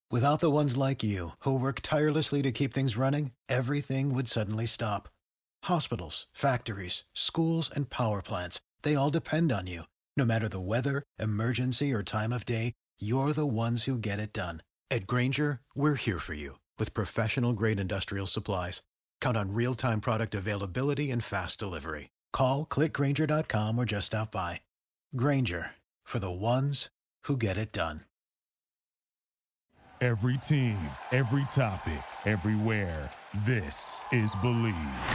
Without the ones like you, who work tirelessly to keep things running, everything would suddenly stop. Hospitals, factories, schools, and power plants, they all depend on you. No matter the weather, emergency, or time of day, you're the ones who get it done. At Grainger, we're here for you with professional-grade industrial supplies. Count on real-time product availability and fast delivery. Call, click Grainger.com, or just stop by. Grainger, for the ones who get it done. Every team, every topic, everywhere. This is Believe.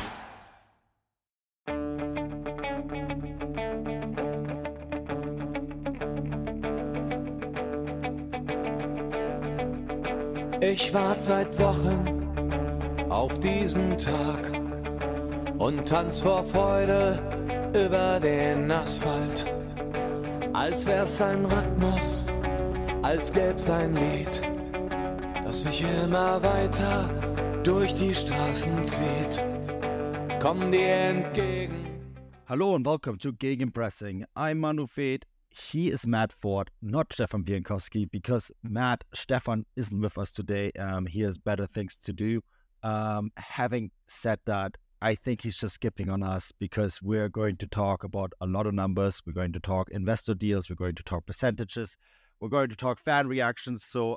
Ich warte seit Wochen auf diesen Tag und tanz vor Freude über den Asphalt. Als wär's ein Rhythmus, als gäb's ein Lied, das mich immer weiter durch die Straßen zieht. Komm dir entgegen. Hello and welcome to Gegenpressing. I'm Manu Fed. He is Matt Ford, not Stefan Bienkowski, because Stefan isn't with us today. He has better things to do. Having said that, I think he's just skipping on us because we're going to talk about a lot of numbers. We're going to talk investor deals. We're going to talk percentages. We're going to talk fan reactions. So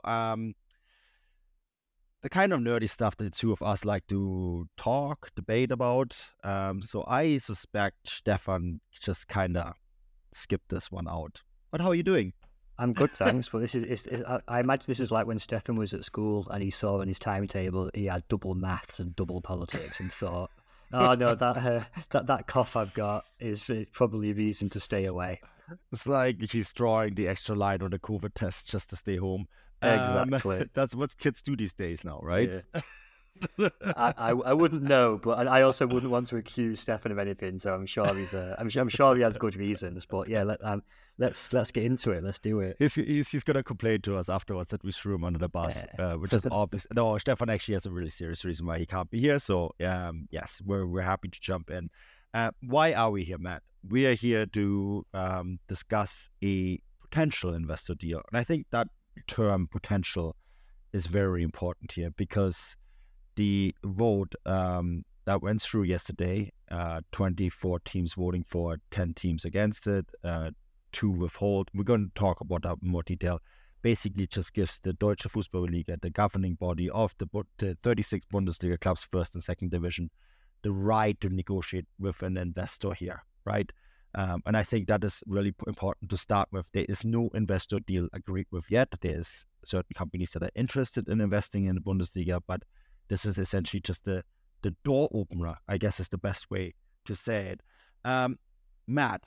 the kind of nerdy stuff that the two of us like to talk, debate about. So I suspect Stefan just kind of skipped this one out. But how are you doing? I'm good, thanks. But I imagine this was like when Stefan was at school and he saw in his timetable he had double maths and double politics and thought, oh no, that cough I've got is probably a reason to stay away. It's like he's drawing the extra line on the COVID test just to stay home. Exactly. That's what kids do these days now, right? Yeah. I wouldn't know, but I also wouldn't want to accuse Stefan of anything. So I'm sure I'm sure he has good reasons. But yeah, let's get into it. Let's do it. He's gonna complain to us afterwards that we threw him under the bus, which is obvious. No, Stefan actually has a really serious reason why he can't be here. So yes, we're happy to jump in. Why are we here, Matt? We are here to discuss a potential investor deal, and I think that term potential is very important here because the vote that went through yesterday, 24 teams voting for it, 10 teams against it, 2 withhold. We're going to talk about that in more detail. Basically just gives the Deutsche Fußballliga, the governing body of the 36 Bundesliga clubs, first and second division, the right to negotiate with an investor here, right? And I think that is really important to start with. There is no investor deal agreed with yet. There's certain companies that are interested in investing in the Bundesliga, but this is essentially just the door opener, I guess is the best way to say it. Matt,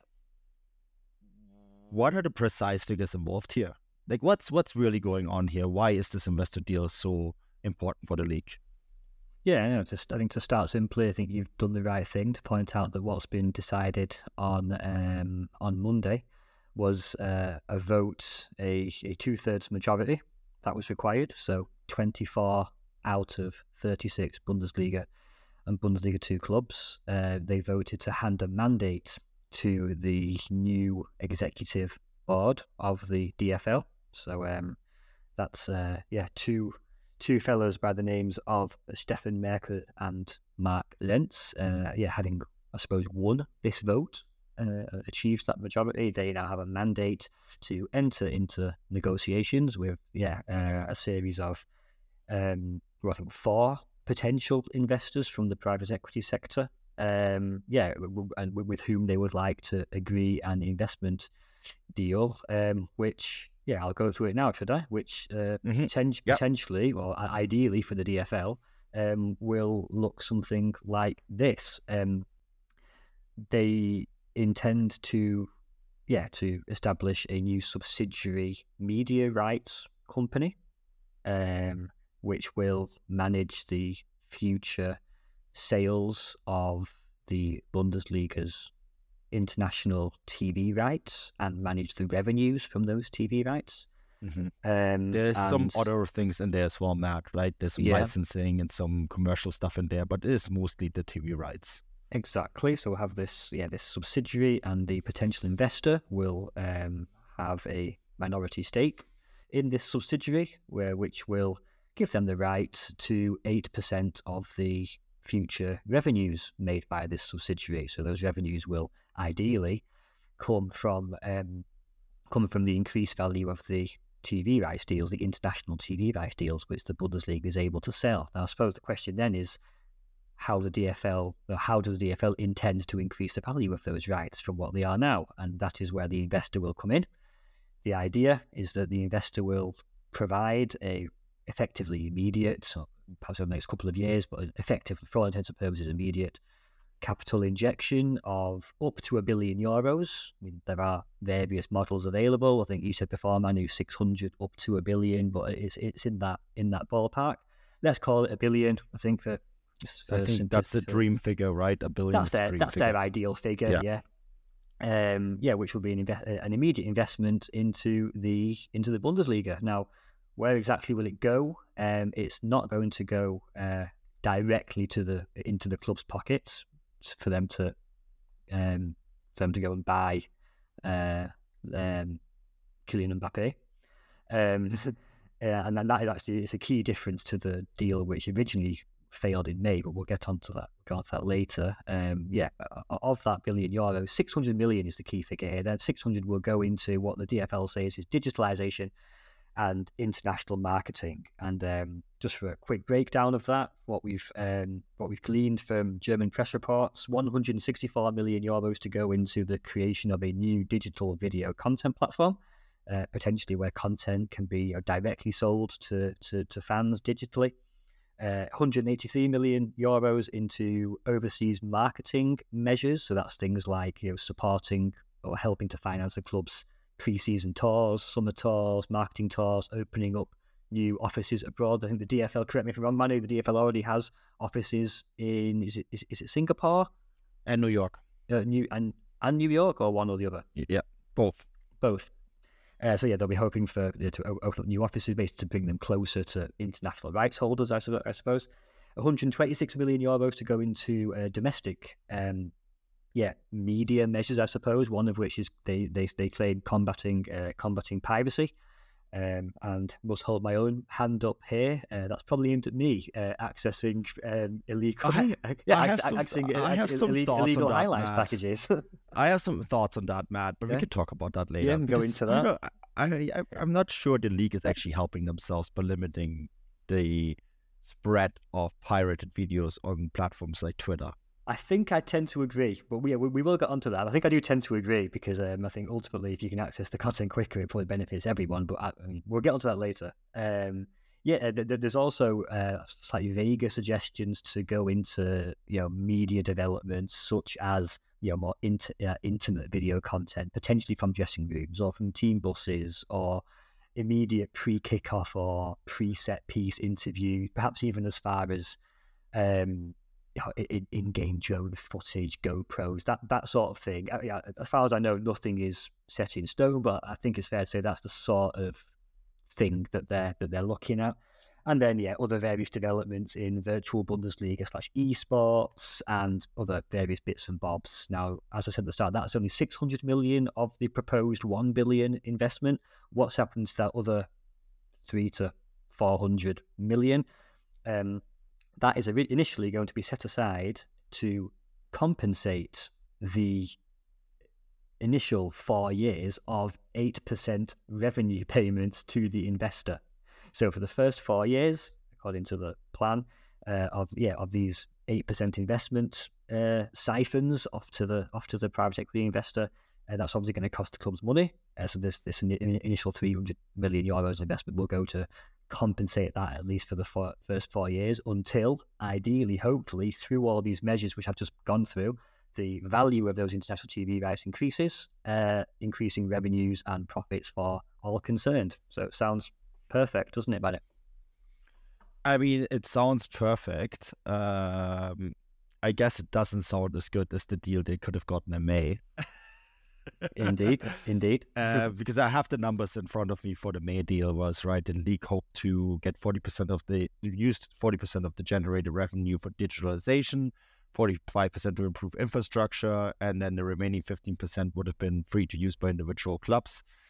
what are the precise figures involved here? Like, what's really going on here? Why is this investor deal so important for the league? Yeah, I think to start simply, I think you've done the right thing to point out that what's been decided on Monday was a vote, a 2/3 majority that was required. So 24 out of 36 Bundesliga and Bundesliga 2 clubs, they voted to hand a mandate to the new executive board of the DFL. So that's two fellows by the names of Stefan Merkel and Mark Lentz. Having, I suppose, won this vote, achieves that majority, they now have a mandate to enter into negotiations with a series of 4 potential investors from the private equity sector, and with whom they would like to agree an investment deal, which, I'll go through it now, should I? Which potentially, or ideally for the DFL, will look something like this. They intend to establish a new subsidiary media rights company, which will manage the future sales of the Bundesliga's international TV rights and manage the revenues from those TV rights. Mm-hmm. There's some other things in there as well, Matt, right? There's some licensing and some commercial stuff in there, but it is mostly the TV rights. Exactly. So we'll have this subsidiary, and the potential investor will have a minority stake in this subsidiary, which will give them the right to 8% of the future revenues made by this subsidiary. So those revenues will ideally come from the increased value of the TV rights deals, the international TV rights deals, which the Bundesliga is able to sell. Now, I suppose the question then is, how does the DFL intend to increase the value of those rights from what they are now? And that is where the investor will come in. The idea is that the investor will provide a effectively immediate, perhaps over the next couple of years, but effective, for all intents and purposes, immediate capital injection of up to €1 billion. I mean, there are various models available. I think you said before, Manu, 600 up to $1 billion, but it's in that ballpark. Let's call it $1 billion. I think I think that's the dream figure, right? $1 billion. That's their ideal figure. Yeah. Which will be an immediate investment into the Bundesliga. Now, where exactly will it go? It's not going to go directly into the club's pockets for them to go and buy Kylian Mbappe. And then that is actually, it's a key difference to the deal which originally failed in May, but we'll get onto that later. Of that €1 billion, 600 million is the key figure here. Then 600 will go into what the DFL says is digitalization and international marketing. And just for a quick breakdown of that, what we've gleaned from German press reports, €164 million to go into the creation of a new digital video content platform, potentially where content can be directly sold to fans digitally. €183 million into overseas marketing measures. So that's things like supporting or helping to finance the club's pre-season tours, summer tours, marketing tours, opening up new offices abroad. I think the DFL, correct me if I'm wrong, Manu, the DFL already has offices in, is it Singapore? And New York. New York, or one or the other? Yeah, both. They'll be hoping to open up new offices, basically to bring them closer to international rights holders, I suppose. €126 million to go into domestic media measures, I suppose, one of which is they claim combating piracy. And must hold my own hand up here. That's probably aimed at me, accessing illegal illegal highlights packages. I have some thoughts on that, Matt, but we can talk about that later. Yeah, go into that. I'm not sure the league is actually helping themselves by limiting the spread of pirated videos on platforms like Twitter. I think I tend to agree, but we will get onto that. I think I do tend to agree because I think ultimately, if you can access the content quicker, it probably benefits everyone. But we'll get onto that later. There's also slightly vaguer suggestions to go into media development, such as more intimate video content, potentially from dressing rooms or from team buses, or immediate pre-kickoff or pre-set piece interview, perhaps even as far as in-game drone footage, GoPros, that sort of thing. As far as I know, nothing is set in stone, but I think it's fair to say that's the sort of thing that they're looking at. And then, other various developments in virtual Bundesliga / esports and other various bits and bobs. Now, as I said at the start, that's only 600 million of the proposed 1 billion investment. What's happened to that other 300 to 400 million? That is initially going to be set aside to compensate the initial 4 years of 8% revenue payments to the investor. So for the first 4 years, according to the plan of these 8% investment siphons off to the private equity investor, that's obviously going to cost the clubs money. So this initial €300 million investment will go to compensate that, at least for the first 4 years, until ideally, hopefully, through all these measures which I've just gone through, the value of those international TV rights increases, increasing revenues and profits for all concerned. So it sounds perfect, doesn't it, Bennett? I mean, it sounds perfect. I guess it doesn't sound as good as the deal they could have gotten in May. Indeed. Because I have the numbers in front of me for the May deal. Was right. The league hoped to get 40% of the generated revenue for digitalization, 45% to improve infrastructure, and then the remaining 15% would have been free to use by individual clubs.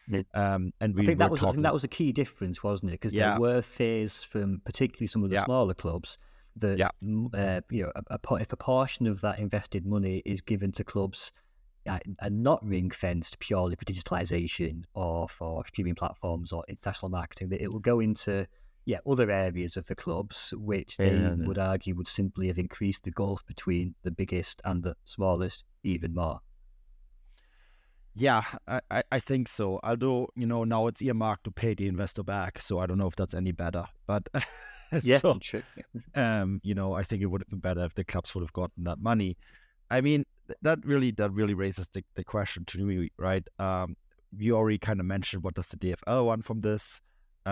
And I think that was a key difference, wasn't it? Because there were fears from particularly some of the smaller clubs that if a portion of that invested money is given to clubs and not ring fenced purely for digitalization or for streaming platforms or international marketing, that it will go into other areas of the clubs, which they would argue would simply have increased the gulf between the biggest and the smallest even more. Yeah, I think so. Although, now it's earmarked to pay the investor back, so I don't know if that's any better. But true. I think it would have been better if the clubs would have gotten that money. I mean, that really raises the question to me, right? You already kind of mentioned, what does the DFL want from this?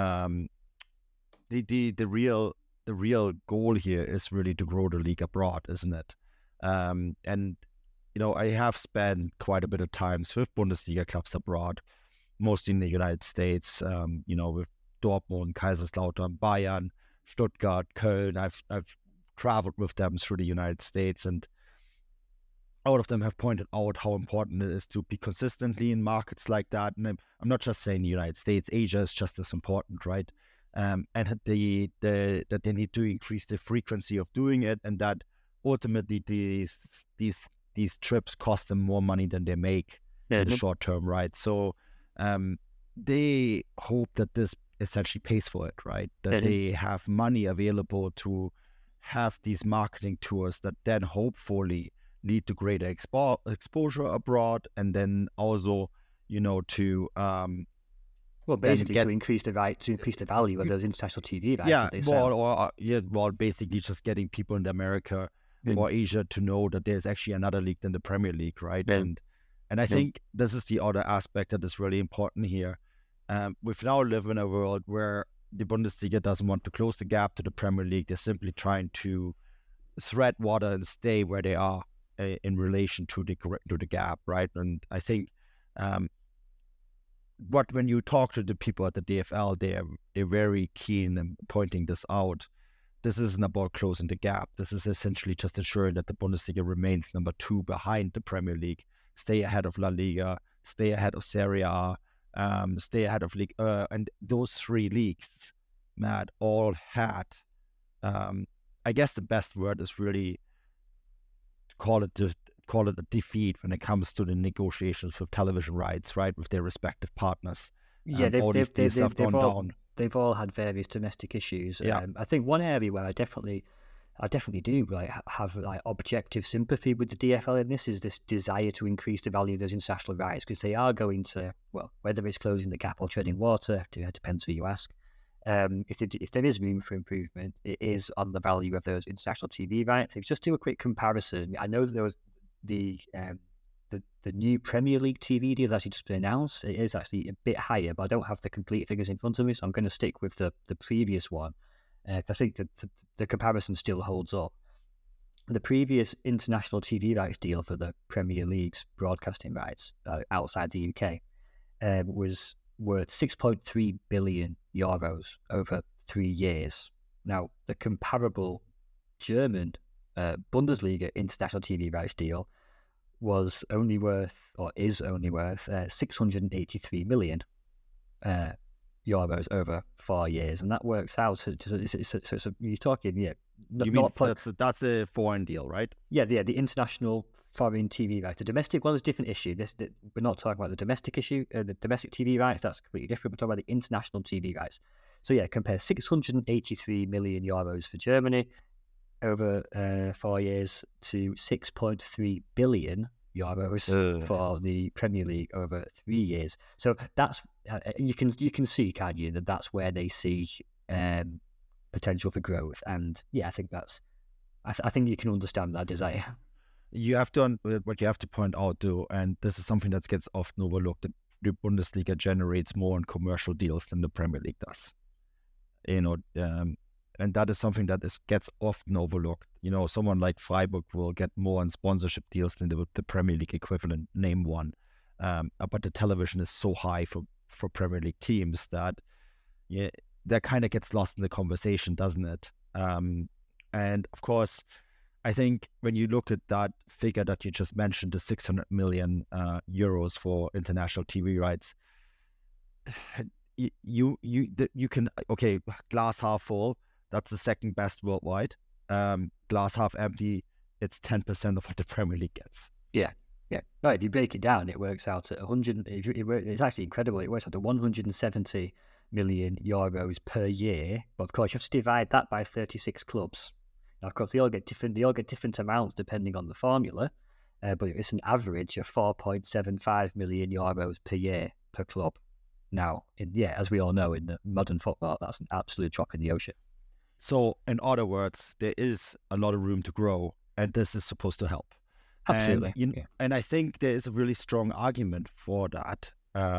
The real goal here is really to grow the league abroad, isn't it? And I have spent quite a bit of time with Bundesliga clubs abroad, mostly in the United States. With Dortmund, Kaiserslautern, Bayern, Stuttgart, Köln. I've traveled with them through the United States, and all of them have pointed out how important it is to be consistently in markets like that. And I'm not just saying the United States; Asia is just as important, right? And that they need to increase the frequency of doing it, and that ultimately these trips cost them more money than they make in the short term, right? So they hope that this essentially pays for it, right? That they have money available to have these marketing tours that then hopefully lead to greater exposure abroad, and then also, to basically to increase the value of those international TV rights. Basically just getting people in America or Asia to know that there's actually another league than the Premier League, right? And I think this is the other aspect that is really important here. We now live in a world where the Bundesliga doesn't want to close the gap to the Premier League. They're simply trying to thread water and stay where they are in relation to the gap, right? And I think when you talk to the people at the DFL, they're very keen in pointing this out. This isn't about closing the gap. This is essentially just ensuring that the Bundesliga remains number 2 behind the Premier League, stay ahead of La Liga, stay ahead of Serie A, stay ahead of League. And those 3 leagues, Matt, all had, I guess the best word is really to call it a defeat when it comes to the negotiations with television rights, right, with their respective partners. They've all had various domestic issues. I think one area where I definitely do have objective sympathy with the DFL in this is this desire to increase the value of those international rights, because they are going to, whether it's closing the gap or treading water, it depends who you ask. If there is room for improvement, it is on the value of those international TV rights. If just do a quick comparison, I know that there was the new Premier League TV deal that's actually just been announced. It is actually a bit higher, but I don't have the complete figures in front of me, so I'm going to stick with the previous one. I think that the comparison still holds up. The previous international TV rights deal for the Premier League's broadcasting rights outside the UK was worth 6.3 billion euros over 3 years. Now, the comparable German Bundesliga international TV rights deal is only worth 683 million euros over 4 years, and that works out. You're talking, that's a foreign deal, right? The international foreign TV rights. The domestic one is a different issue. We're not talking about the domestic issue, the domestic TV rights. That's completely different. We're talking about the international TV rights. So compare 683 million euros for Germany over 4 years to 6.3 billion euros for the Premier League over 3 years. So that's you can see, can't you, that's where they see potential for growth. And I think I think you can understand that desire. You have done what you have to point out, though, and this is something that gets often overlooked. The Bundesliga generates more on commercial deals than the Premier League does. And that is something that gets often overlooked. Someone like Freiburg will get more on sponsorship deals than the Premier League equivalent, name one. But the television is so high for Premier League teams that that kind of gets lost in the conversation, doesn't it? And of course, I think when you look at that figure that you just mentioned, the 600 million euros for international TV rights, you can, okay, glass half full, that's the second best worldwide. Glass half empty, it's 10% of what the Premier League gets. Yeah. No, if you break it down, it works out at 100. It's actually incredible. It works out to 170 million euros per year. But of course, you have to divide that by 36 clubs. Now, of course, they all get different amounts depending on the formula. But it's an average of 4.75 million euros per year per club. Now, as we all know, in the modern football, that's an absolute drop in the ocean. So, in other words, there is a lot of room to grow, and this is supposed to help. Absolutely. And I think there is a really strong argument for that,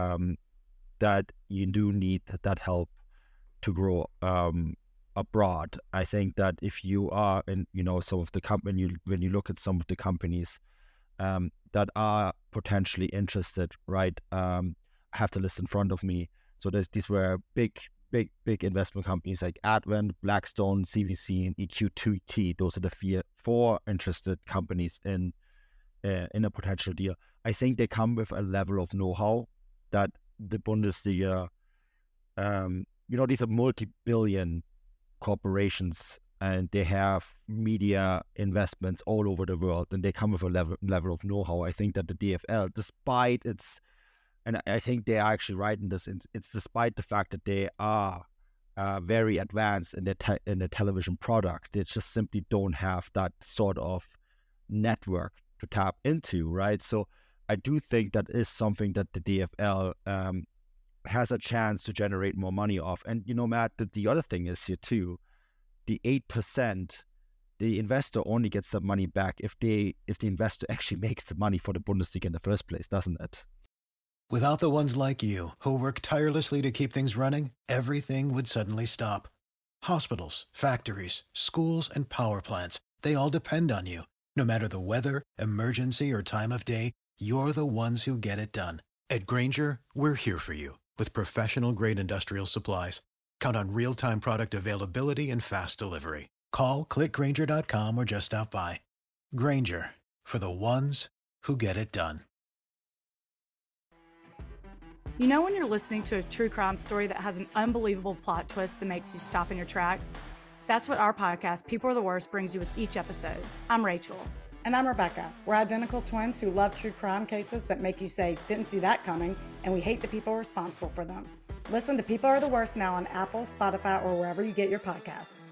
that you do need that help to grow abroad. I think that if you are in, some of the company, when you look at some of the companies that are potentially interested, right? I have the list in front of me. So these were big investment companies like Advent, Blackstone, CVC, and EQT. Those are the four interested companies in a potential deal. I think they come with a level of know-how that the Bundesliga, these are multi-billion corporations, and they have media investments all over the world, and they come with a level of know-how. I think that the DFL, despite its, and I think they are actually right in this, it's despite the fact that they are very advanced in the television product, they just simply don't have that sort of network to tap into, right? So I do think that is something that the DFL has a chance to generate more money off. And Matt, the other thing is here too, the 8%, the investor only gets that money back if the investor actually makes the money for the Bundesliga in the first place, doesn't it? Without the ones like you, who work tirelessly to keep things running, everything would suddenly stop. Hospitals, factories, schools, and power plants, they all depend on you. No matter the weather, emergency, or time of day, you're the ones who get it done. At Grainger, we're here for you with professional-grade industrial supplies. Count on real-time product availability and fast delivery. Call, clickgrainger.com, or just stop by. Grainger, for the ones who get it done. You know when you're listening to a true crime story that has an unbelievable plot twist that makes you stop in your tracks? That's what our podcast, People Are the Worst, brings you with each episode. I'm Rachel. And I'm Rebecca. We're identical twins who love true crime cases that make you say, didn't see that coming, and we hate the people responsible for them. Listen to People Are the Worst now on Apple, Spotify, or wherever you get your podcasts.